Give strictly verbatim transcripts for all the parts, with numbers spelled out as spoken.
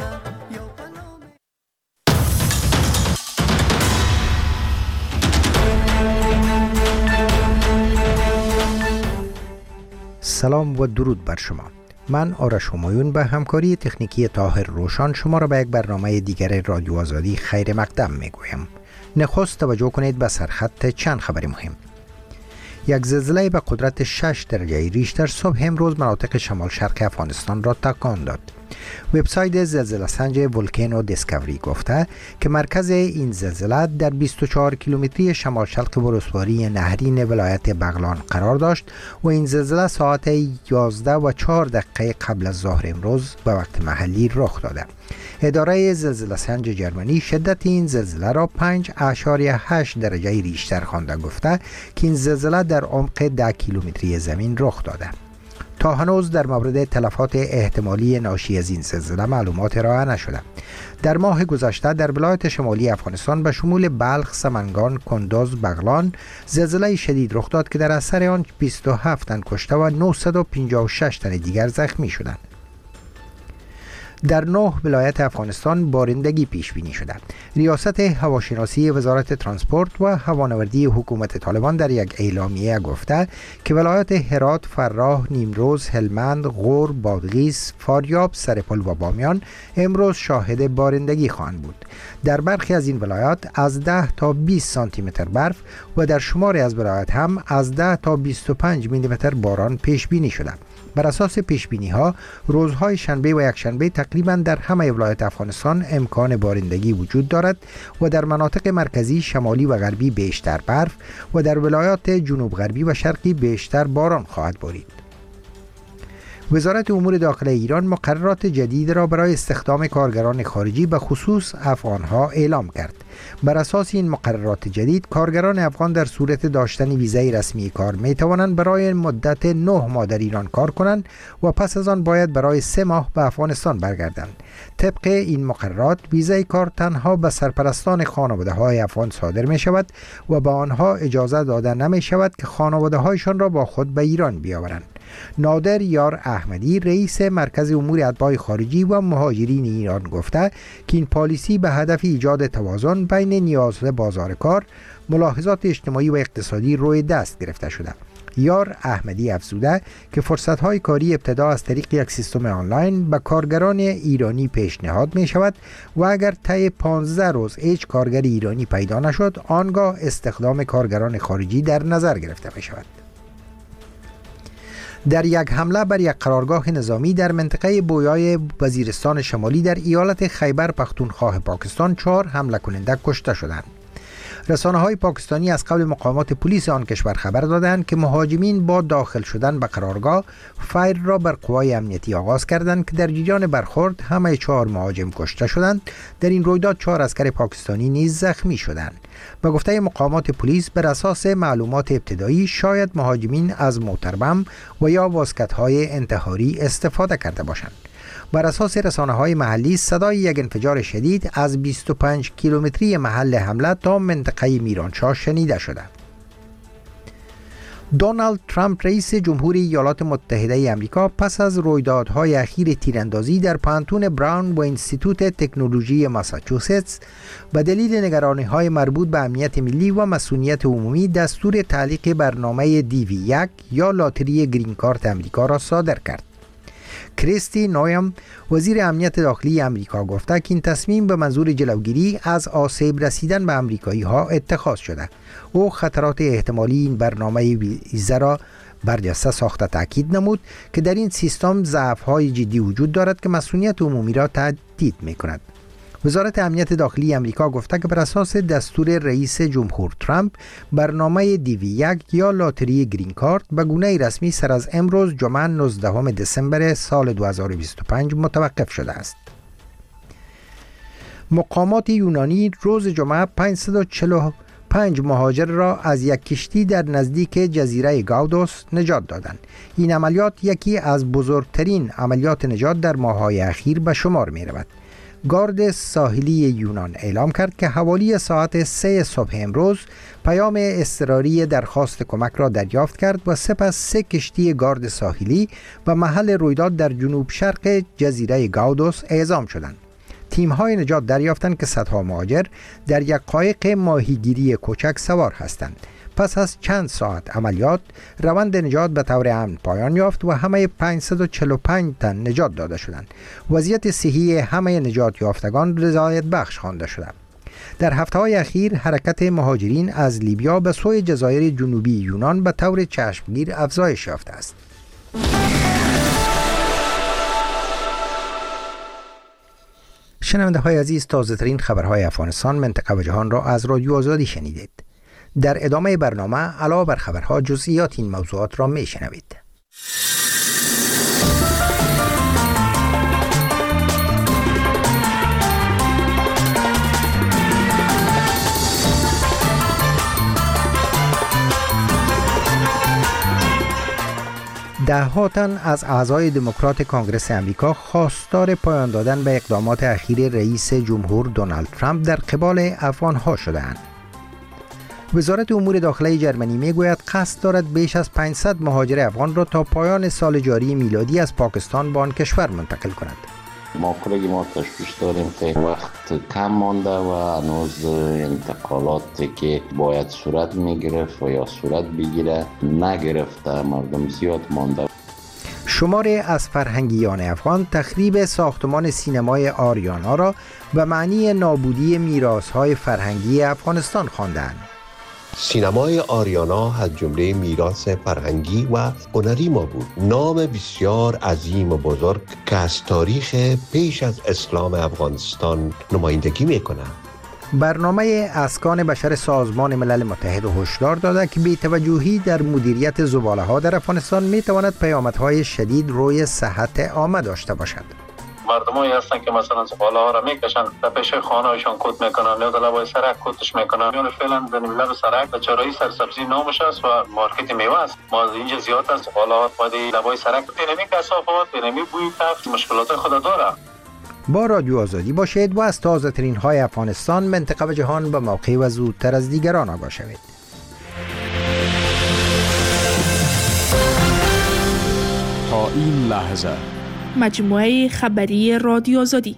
سلام و درود بر شما. من آرش همایون به همکاری تکنیکی طاهر روشان شما را به یک برنامه دیگر رادیو آزادی خیر مقدم می گویم. نخست توجه کنید به سرخط چند خبر مهم. یک زلزله به قدرت شش درجه ریشتر صبح امروز مناطق شمال شرق افغانستان را تکان داد. وبسایت زلزله سنج ولکانو دیسکاوری گفته که مرکز این زلزله در بیست و چهار کیلومتری شمال شرق ولسوالی نهرین ولایت بغلان قرار داشت و این زلزله ساعت یازده و چهار دقیقه قبل از ظهر امروز به وقت محلی رخ داده. اداره زلزله سنج جرمنی شدت این زلزله را پنج اشاریه هشت درجه ریشتر خوانده، گفته که این زلزله در عمق ده کیلومتری زمین رخ داده. تا هنوز در مورد تلفات احتمالی ناشی از این زلزله معلومات ارائه نشده. در ماه گذشته در ولایت شمالی افغانستان به شمول بلخ، سمنگان، کندز، بغلان زلزله شدید رخ داد که در اثر آن بیست و هفت تن کشته و نهصد و پنجاه و شش تن دیگر زخمی شدند. در نه ولایت افغانستان بارندگی پیش بینی شده. ریاست هواشناسی وزارت ترانسپورت و هوانوردی حکومت طالبان در یک اعلامیه گفته که ولایت هرات، فراه، نیمروز، هلمند، غور، بادغیس، فاریاب، سرپل و بامیان امروز شاهد بارندگی خواهند بود. در برخی از این ولایات از ده تا بیست سانتی متر برف و در شماری از ولایات هم از ده تا بیست و پنج میلی متر باران پیش بینی شده. بر اساس پیش بینی ها روزهای شنبه و یکشنبه تقریبا در همه ولایات افغانستان امکان بارندگی وجود دارد و در مناطق مرکزی، شمالی و غربی بیشتر برف و در ولایات جنوب غربی و شرقی بیشتر باران خواهد بارید. وزارت امور داخلی ایران مقررات جدید را برای استخدام کارگران خارجی به خصوص افغانها اعلام کرد. بر اساس این مقررات جدید کارگران افغان در صورت داشتن ویزای رسمی کار می توانند برای مدت نه ماه در ایران کار کنند و پس از آن باید برای سه ماه به افغانستان برگردند. طبق این مقررات ویزای کار تنها به سرپرستان خانواده های افغان صادر می شود و به آنها اجازه داده نمی شود که خانواده هایشان را با خود به ایران بیاورند. نادر یار احمدی رئیس مرکز امور اتباع خارجی و مهاجرین ایران گفته که این پالیسی به هدف ایجاد توازن بین نیاز بازار کار، ملاحظات اجتماعی و اقتصادی روی دست گرفته شده. یار احمدی افزوده که فرصت‌های کاری ابتدا از طریق یک سیستم آنلاین به کارگران ایرانی پیشنهاد می شود و اگر طی پانزده روز هیچ کارگر ایرانی پیدا نشد آنگاه استخدام کارگران خارجی در نظر گرفته می شود. در یک حمله بر یک قرارگاه نظامی در منطقه بویای وزیرستان شمالی در ایالت خیبر پختونخوا پاکستان چهار حمله کننده کشته شدند. رسانه‌های پاکستانی از قبل مقامات پلیس آن کشور خبر دادند که مهاجمین با داخل شدن به قرارگاه فایر را بر قوای امنیتی آغاز کردند که در جریان برخورد همه چهار مهاجم کشته شدند. در این رویداد چهار عسکر پاکستانی نیز زخمی شدند. به گفته مقامات پلیس بر اساس معلومات ابتدایی شاید مهاجمین از موتربم و یا واسکت‌های انتحاری استفاده کرده باشند. بر اساس رسانه‌های محلی صدای یک انفجار شدید از بیست و پنج کیلومتری محل حمله تا منطقه میرانشاه شنیده شده. دونالد ترامپ رئیس جمهوری ایالات متحده آمریکا پس از رویدادهای اخیر تیراندازی در پانتون براون و انستیتوت تکنولوژی ماساچوستس به دلیل نگرانی‌های مربوط به امنیت ملی و مسئولیت عمومی دستور تعلیق برنامه دی وی یک یا لاتری گرین کارت آمریکا را صادر کرد. کریستی نویم وزیر امنیت داخلی آمریکا گفته که این تصمیم به منظور جلوگیری از آسیب رسیدن به آمریکایی ها اتخاذ شده. او خطرات احتمالی این برنامه ویزا را برجسته ساخته تاکید نمود که در این سیستم ضعف‌های جدی وجود دارد که مسئولیت عمومی را تهدید می‌کند. وزارت امنیت داخلی آمریکا گفته که بر اساس دستور رئیس جمهور ترامپ برنامه دی وی یک یا لاتری گرین کارت به گونه رسمی سر از امروز جمعه نوزدهم دسامبر سال دو هزار و بیست و پنج متوقف شده است. مقامات یونانی روز جمعه پانصد و چهل و پنج مهاجر را از یک کشتی در نزدیک جزیره گاودوس نجات دادند. این عملیات یکی از بزرگترین عملیات نجات در ماه‌های اخیر به شمار می رود. گارد ساحلی یونان اعلام کرد که حوالی ساعت سه صبح امروز پیام اضطراری درخواست کمک را دریافت کرد و سپس سه کشتی گارد ساحلی و محل رویداد در جنوب شرق جزیره گاودوس اعزام شدند. تیم‌های نجات دریافتند که صدها مهاجر در یک قایق ماهیگیری کوچک سوار هستند. پس از چند ساعت عملیات، روند نجات به طور امن پایان یافت و همه پانصد و چهل و پنج تن نجات داده شدند. وضعیت صحی همه نجات یافتگان رضایت بخش خوانده شده. در هفته‌های اخیر حرکت مهاجرین از لیبیا به سوی جزایر جنوبی یونان به طور چشمگیر افزایش یافته است. شنونده های عزیز، تازه ترین خبرهای افغانستان، منطقه و جهان را از رادیو آزادی شنیدید. در ادامه برنامه علاوه بر خبرها جزئیات این موضوعات را می شنوید. ده ها تن از اعضای دموکرات کانگرس امریکا خواستار پایان دادن به اقدامات اخیر رئیس جمهور دونالد ترامپ در قبال افغان‌ها شدند. وزارت امور داخله جرمنی میگوید قصد دارد بیش از پانصد مهاجر افغان را تا پایان سال جاری میلادی از پاکستان به آن کشور منتقل کند. ما کلگی ما تشویش داریم که وقت کم مانده و هنوز انتقالاتی که باید صورت میگرفت و یا صورت بگیره نگرفته، مردم زیاد مانده. شماری از فرهنگیان افغان تخریب ساختمان سینمای آریانا را به معنی نابودی میراث‌های فرهنگی افغانستان خواندند. سینمای آریانا از جمله میراث فرهنگی و هنری ما بود. نام بسیار عظیم و بزرگ که از تاریخ پیش از اسلام افغانستان نمایندگی میکنه. برنامه اسکان بشر سازمان ملل متحد هشدار داده که بی‌توجهی در مدیریت زباله ها در افغانستان میتواند پیامدهای شدید روی صحت عامه داشته باشد. مردمایی هستن که مثلا زباله ها را میکشن در پیش خانه هاشون کود میکنن یا در لبای سرک کودش میکنن. یعنی فعلا در لب سرک به چرایی سرسبزی نامش است و مارکت میوه است. ما اینجا زیاد است زباله ها پای لبای سرک تنمی کثافات تنمی بوی تفت مشکلات خود داره. با رادیو آزادی باشید و از تازه ترین های افغانستان، منطقه و جهان به موقع و زودتر از دیگران آگاه شوید. تا این لحظه مجموعه خبری رادیو آزادی.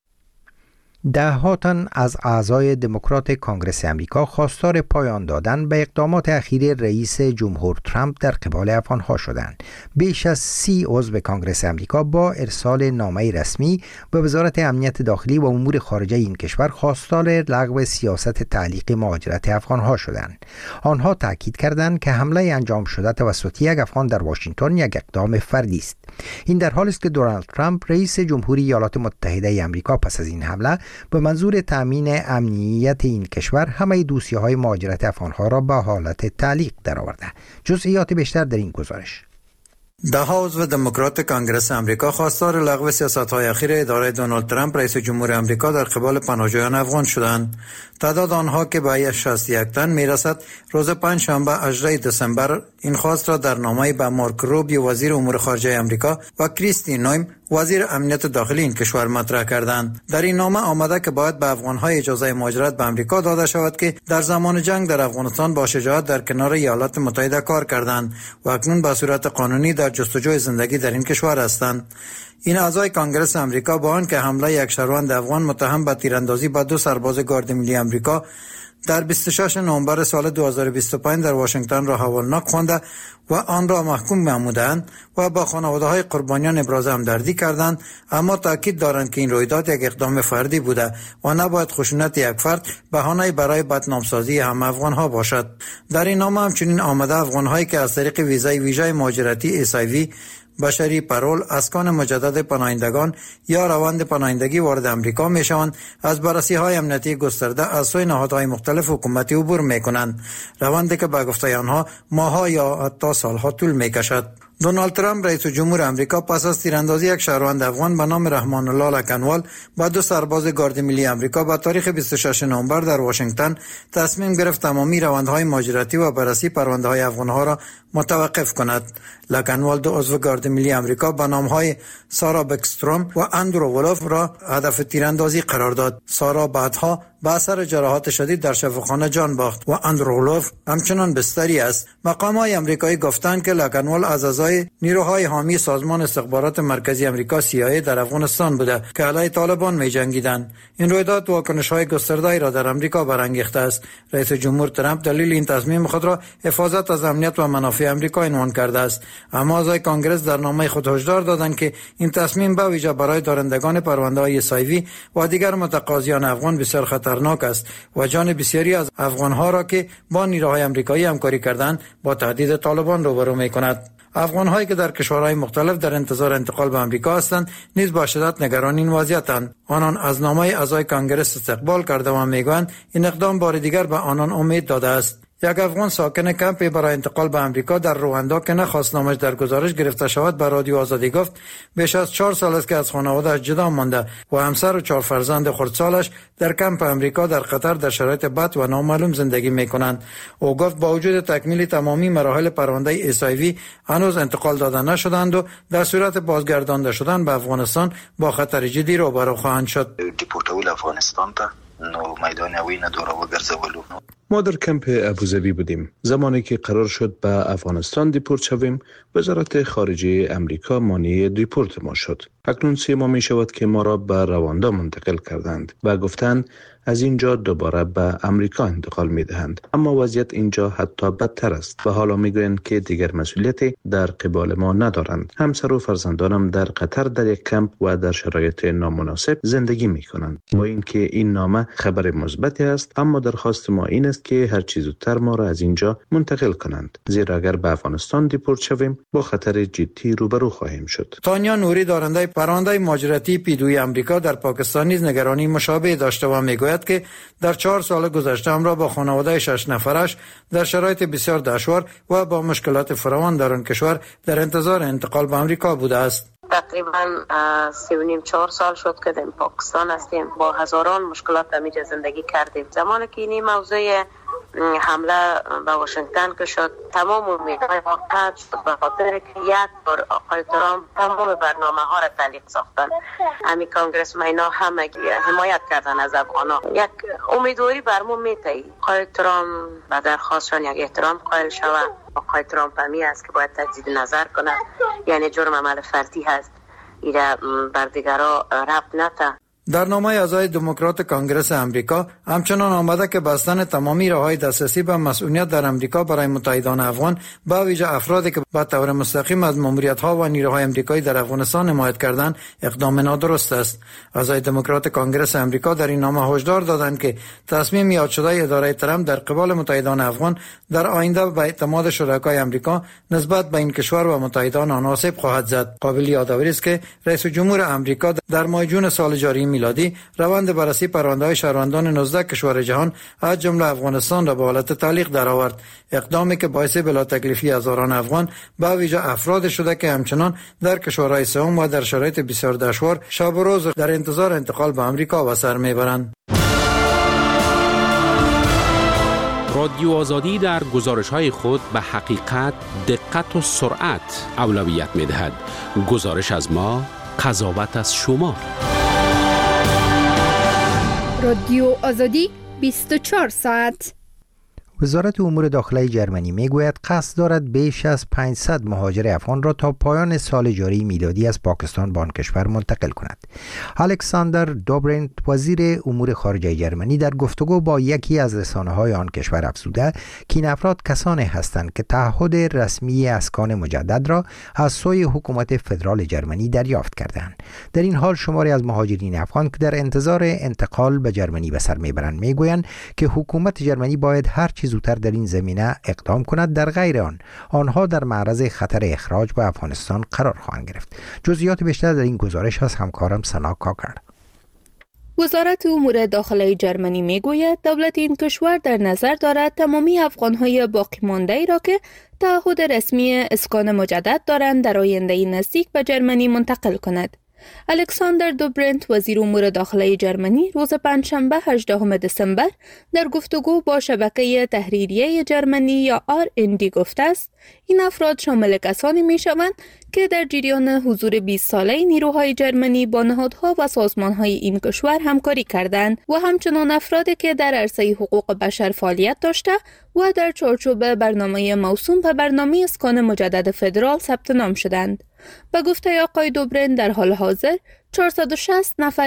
ده ها تن از اعضای دموکرات کانگرس امریکا خواستار پایان دادن به اقدامات اخیر رئیس جمهور ترامپ در قبال افغان‌ها شدند. بیش از سی عضو کانگرس امریکا با ارسال نامه رسمی به وزارت امنیت داخلی و امور خارجه این کشور خواستار لغو سیاست تعلیق مهاجرت افغان‌ها شدند. آنها تاکید کردند که حمله انجام شده توسط یک افغان در واشنگتن یک اقدام فردی است. این در حالی است که دونالد ترامپ رئیس جمهوری ایالات متحده آمریکا پس از این حمله به منظور تامین امنیت این کشور همه دوسیه‌های مهاجرت افغان‌ها را به حالت تعلیق درآورده. جزئیات بیشتر در این گزارش. ده ها عضو دموکرات کانگرس امریکا خواستار لغو سیاست‌های اخیر اداره دونالد ترامپ رئیس جمهور امریکا در قبال پناهجویان افغان شدند. تعداد آنها که به شصت و یک تن میرسد، روز پنجشنبه هجدهم دسامبر این خواست را در نامه‌ای به مارک روبیو وزیر امور خارجه امریکا و کریستی نویم وزیر امنیت داخلی این کشور مطرح کردند. در این نامه آمده که باید به افغان‌های اجازه مهاجرت به امریکا داده شود که در زمان جنگ در افغانستان با شجاعت در کنار ایالات متحده کار کردند و اکنون به صورت قانونی در جستجوی زندگی در این کشور هستند. این اعضای کانگرس امریکا با آنکه حمله یک شهروند افغان متهم به تیراندازی به دو سرباز گارد ملی امریکا در بیست و ششم نوامبر سال دو هزار و بیست و پنج در واشنگتن را حوالناک خوانده و آن را محکوم نمودند و با خانواده‌های قربانیان ابراز همدردی کردند، اما تاکید دارند که این رویداد یک اقدام فردی بوده و نباید خشونت یک فرد بهانه‌ای برای بدنامسازی هم افغان‌ها باشد. در این نامه همچنین آمده افغان‌هایی که از طریق ویزای ویژه مهاجرتی ایس آی وی بشری پرول، اسکان مجدد پناهندگان یا روند پناهندگی وارد امریکا میشوند، از بررسی‌های امنیتی گسترده از سوی نهادهای مختلف حکومتی عبور میکنند، روندی که به گفته آنها ماه‌ها یا حتی سالها طول میکشد. دونالد ترامپ رئیس جمهور امریکا پس از تیراندازی یک شهروند افغان به نام رحمان الله لکنوال با دو سرباز گارد ملی امریکا با تاریخ بیست و ششم نوامبر در واشنگتن تصمیم گرفت تمامی روندهای مهاجرتی و بررسی پرونده‌های افغان‌ها را متوقف کند. لکنوال دو عضو گارد ملی آمریکا به نامهای سارا بکستروم و اندرو ولوف را هدف تیراندازی قرار داد. سارا بعدها با اثر جراحات شدید در شفاخانه جان باخت و اندرولوف همچنان بستری است. مقامات آمریکایی گفتند که لکنوال از اعضای نیروهای حامی سازمان استخبارات مرکزی آمریکا سی آی ای در افغانستان بوده که علیه طالبان می‌جنگیدند. این رویداد واکنش‌های گسترده‌ای را در آمریکا برانگیخته است. رئیس جمهور ترامپ دلیل این تصمیم خود را حفاظت از امنیت و منافع آمریکا عنوان کرده است. اما اعضای کانگرس در نامه خود هشدار دادند که این تصمیم به ویژه برای دارندگان پرونده‌های اس آی وی و دیگر متقاضیان افغان بسیار خطرناک است و جان بسیاری از افغان‌ها را که با نیروهای آمریکایی همکاری کردند با تهدید طالبان روبرو می‌کند. افغان‌هایی که در کشورهای مختلف در انتظار انتقال به آمریکا هستند نیز با شدت نگران این وضعیتند. آنان از نامه اعضای کانگرس استقبال کرده و میگویند این اقدام بار دیگر به آنان امید داده است. یک افغان ساکن کمپی برای انتقال به آمریکا در رواندا که نخواست نامش در گزارش گرفته شود به رادیو آزادی گفت بیش از چهار سال است که از خانواده‌اش جدا مانده و همسر و چهار فرزند خردسالش در کمپ آمریکا در قطر در شرایط بد و نامعلوم زندگی می‌کنند. او گفت با وجود تکمیل تمامی مراحل پرونده اس آی وی هنوز انتقال داده نشدند و در صورت بازگردانده شدن به افغانستان با خطر جدی روبرو خواهند شد. دیپورتول افغانستان ته نو میدان وینه دوره وګرځولو. ما در کمپ ابوظبی بودیم. زمانی که قرار شد به افغانستان دیپورت شویم، وزارت خارجه امریکا مانع دیپورت ما شد. اکنون سه ماه می شود که ما را به رواندا منتقل کردند و گفتند از اینجا دوباره به امریکا انتقال می دهند. اما وضعیت اینجا حتی بدتر است و حالا می گویند که دیگر مسئولیتی در قبال ما ندارند. همسر و فرزندانم در قطر در یک کمپ و در شرایط نامناسب زندگی می کنند. با اینکه این نامه خبر مثبتی است، اما درخواست ما این است که هر چیز زودتر ما را از اینجا منتقل کنند، زیرا اگر به افغانستان دیپورت شویم با خطر جدی روبرو خواهیم شد. تانیا نوری دارنده پرونده مهاجرتی پیدوی آمریکا در پاکستان نیز نگرانی مشابه داشته و میگوید که در چهار سال گذشته را با خانواده شش نفرش در شرایط بسیار دشوار و با مشکلات فراوان در آن کشور در انتظار انتقال به آمریکا بوده است. تقریبا سی و نیم چهار سال شد که در پاکستان هستیم. با هزاران مشکلات همیجا زندگی کردیم. زمانی که این موضوع حمله به واشنگتن که شد تمام امیدهای ما قطع شد به خاطر که یک بار آقای ترامپ تمام برنامه ها را تعلیق ساختن. همین کانگرس اینا همه حمایت کردن از افغانا. یک امیدواری برمون میتایی آقای ترامپ به درخواستشان یک احترام قائل شود. آقای ترامپ همی است که باید تجدید نظر کنه، یعنی جرم عمل فردی هست، ایره بر دیگرها ربط نده. در نامه اعضای دموکرات کانگرس امریکا همچنان آمده که بستن تمامی راه‌های دسترسی به مسئولیت در امریکا برای متحدان افغان به ویژه افرادی که به طور مستقیم از ماموریت‌ها و نیروهای امریکایی در افغانستان حمایت کردند اقدام نادرست است. اعضای دموکرات کانگرس امریکا در این نامه هشدار دادند که تصمیم یاد شده اداره ترامپ در قبال متحدان افغان در آینده به اعتماد شرکای امریکا نسبت به این کشور و متحدان آن آسیب خواهد زد. قابل یادآوری است که رئیس جمهور امریکا در ماه جون سال جاری میلادی روند بررسی پرونده‌های شهروندان نوزده کشور جهان از جمله افغانستان را به حالت تعلیق درآورد. اقدامی که باعث بلا تکلیفی هزاران افغان به ویژه افراد شده که همچنان در کشورهای سوم و در شرایط بسیار دشوار شب و روز در انتظار انتقال به آمریکا و سر میبرند. رادیو آزادی در گزارش‌های خود به حقیقت، دقت و سرعت اولویت می‌دهد. گزارش از ما، قضاوت از شما. رادیو آزادی بیست و چهار ساعت. وزارت امور داخلی جرمنی میگوید قصد دارد بیش از پانصد مهاجر افغان را تا پایان سال جاری میلادی از پاکستان به آن کشور منتقل کند. الکساندر دوبرنت وزیر امور خارجه جرمنی در گفتگو با یکی از رسانه‌های آن کشور افزوده که این افراد کسانی هستند که تعهد رسمی اسکان مجدد را از سوی حکومت فدرال جرمنی دریافت کردند. در این حال شماری از مهاجرین افغان که در انتظار انتقال به جرمنی به سر میبرند میگویند که حکومت جرمنی باید هر چیز زودتر در این زمینه اقدام کند، در غیر آن آنها در معرض خطر اخراج به افغانستان قرار خواهند گرفت. جزئیات بیشتر در این گزارش از همکارم سنا کاکر. وزارت امور داخلی جرمنی میگوید دولت این کشور در نظر دارد تمامی افغانهای باقی مانده ای را که تعهد رسمی اسکان مجدد دارند در آینده نزدیک به جرمنی منتقل کند. الکساندر دوبرنت وزیر امور داخلی جرمنی روز پنجشنبه هجدهم دسامبر در گفتگو با شبکه تحریریه جرمنی یا آر ان دی گفته است این افراد شامل کسانی می شوند که در جریان حضور بیست ساله نیروهای جرمنی با نهادها و سازمانهای این کشور همکاری کردند و همچنان افرادی که در عرصه حقوق بشر فعالیت داشته و در چارچوب برنامه موسوم به برنامه اسکان مجدد فدرال ثبت نام شدند. به گفته آقای دوبرن در حال حاضر چهارصد و شصت نفر